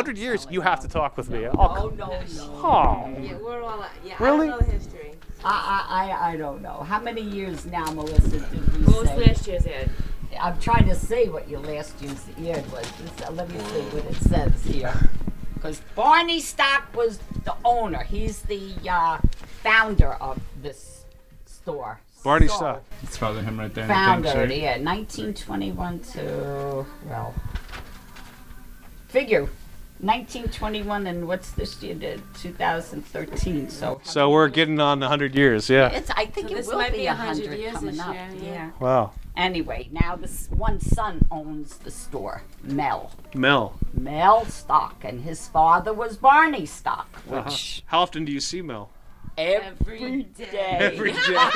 100 years, you have to talk with me. No. Oh, Yeah, we're all. Yeah, Really? I don't know the history. I don't know. How many years now, Melissa, did we What was say? last year's ad? I'm trying to say what your last year's ad was. Let me see what it says here. Because Barney Stock was the owner. He's the founder of this store. Barney So, Stock. It's probably him right there. in the Founder, pink shirt. yeah, 1921 to, well, figure 1921 and what's this year? 2013. So We're getting on 100 years, yeah. I think So it this will might be be 100 100 years coming this up. year, Yeah. yeah. Wow. Anyway, now this one son owns the store, Mel. Mel. Stock, and his father was Barney Stock, which How often do you see Mel? every day. Every day.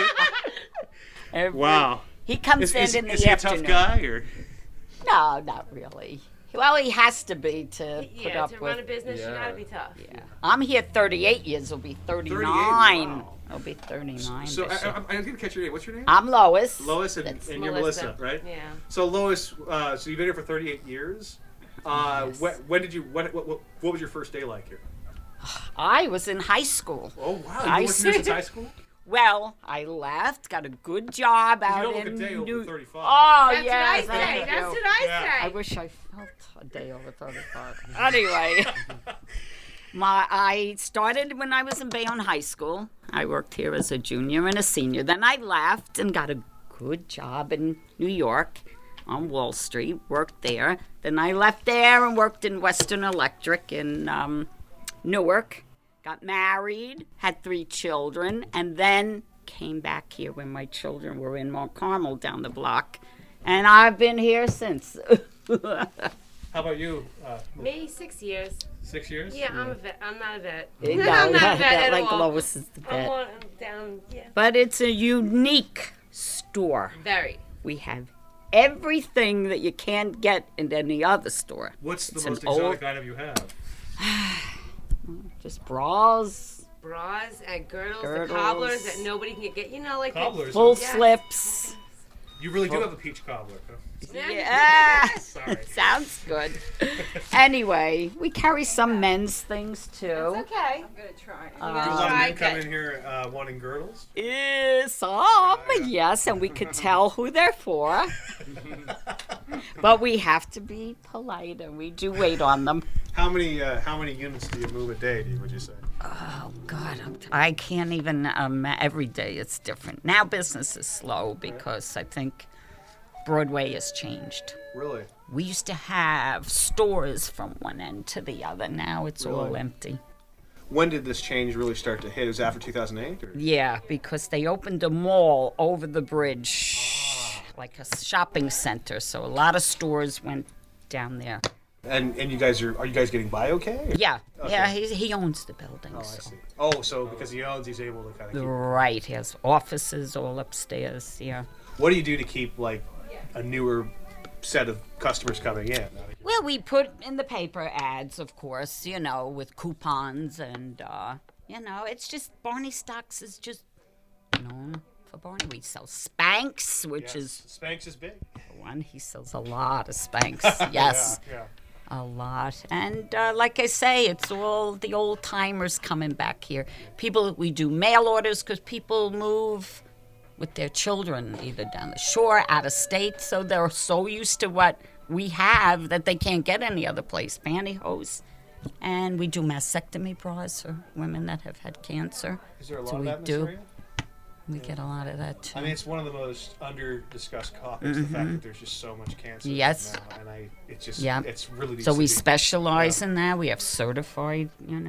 Wow. He comes Is in the he a afternoon. tough guy, or? No, not really. Well, he has to be to put Yeah, up to with. run a business, you Yeah. gotta be tough. Yeah. I'm here 38 years. It'll be 39. wow. It'll be 39 So this year. I didn't catch your name. What's your name? I'm Lois. Lois, and That's you're Melissa, right? Yeah. So Lois, so you've been here for 38 years. Yes. When did you? What was your first day like here? I was in high school. Oh wow! I You worked here see. since high school? Well, I left, got a good job out You don't look in a day over New. 35. Oh That's yes, what I say. thank That's you. what I Yeah. I say. wish I felt a day over 35. Anyway, I started when I was in Bayonne High School. I worked here as a junior and a senior. Then I left and got a good job in New York on Wall Street, worked there. Then I left there and worked in Western Electric in Newark. Got married, had 3 children, and then came back here when my children were in Mount Carmel down the block. And I've been here since. How about you? Me, 6 years. 6 years? Yeah, I'm a vet. I'm not a vet. No, I'm not a vet at like all. Lois is the I'm vet. on, down, yeah. But it's a unique store. Very. We have everything that you can't get in any other store. What's the It's most an old- exotic item you have? Just bras, Bras and girdles, Girdles. the cobblers that nobody can get. You know, like the- Cobblers. full Yes. slips. You really do have a peach cobbler, huh? Yeah, Sorry. sounds good. Anyway, we carry some men's things too. Okay. Do a lot of Try men come that. in here wanting girdles? Some, yes, and we could tell who they're for. But we have to be polite, and we do wait on them. How many units do you move a day? Would you say? Oh God, I can't even. Every day it's different. Now business is slow because I think Broadway has changed. Really? We used to have stores from one end to the other. Now it's all Really? empty. When did this change really start to hit? It was after 2008? Or? Yeah, because they opened a mall over the bridge, like a shopping center. So a lot of stores went down there. And you guys are you guys getting by okay? Or- Yeah, Okay. yeah, he owns the building. Oh, I so. see. Oh, so because he owns, he's able to kind of keep. Right, he has offices all upstairs. Yeah. What do you do to keep like a newer set of customers coming in? Well, we put in the paper ads, of course, with coupons and, it's just Barney Stocks is just known for Barney. We sell Spanx, which is Spanx is big. one. He sells a lot of Spanx. Yes, Yeah. a lot. And like I say, it's all the old timers coming back here. We do mail orders because people move with their children either down the shore, out of state, so they're so used to what we have that they can't get any other place. Pantyhose. And we do mastectomy bras for women that have had cancer. Is there a lot So of we that in do. this area? We get a lot of that too. I mean, it's one of the most under-discussed topics, the fact that there's just so much cancer Yes. now, and Yeah. it's really needs So to we be- specialize in that. We have certified,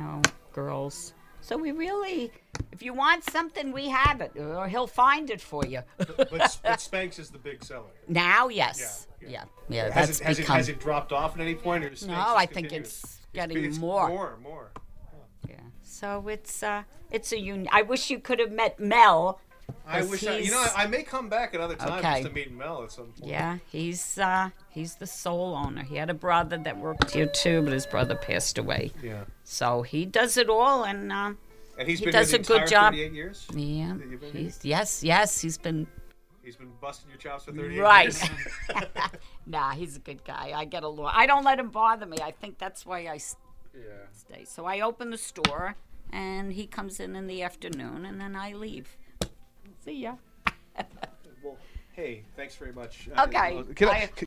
girls. So we really, if you want something, we have it, or he'll find it for you. but Spanx is the big seller. Now, yes. Yeah, Yeah, Has that's become. it dropped off at any point, or does Spanx No, just I think continue? it's getting It's more. more. Yeah. So it's a I wish you could have met Mel. I 'cause wish he's- I may come back another time Okay. just to meet Mel at some point. Yeah, he's the sole owner. He had a brother that worked here too, but his brother passed away. Yeah. So he does it all, and And he's He been does here a the good entire job. 38 years? yeah, That you've been here? yes, he's been He's been busting your chops for 38 right. years. Nah, he's a good guy. I get along. I don't let him bother me. I think that's why I stay. So I open the store, and he comes in the afternoon, and then I leave. See ya. Well, hey, thanks very much. Okay.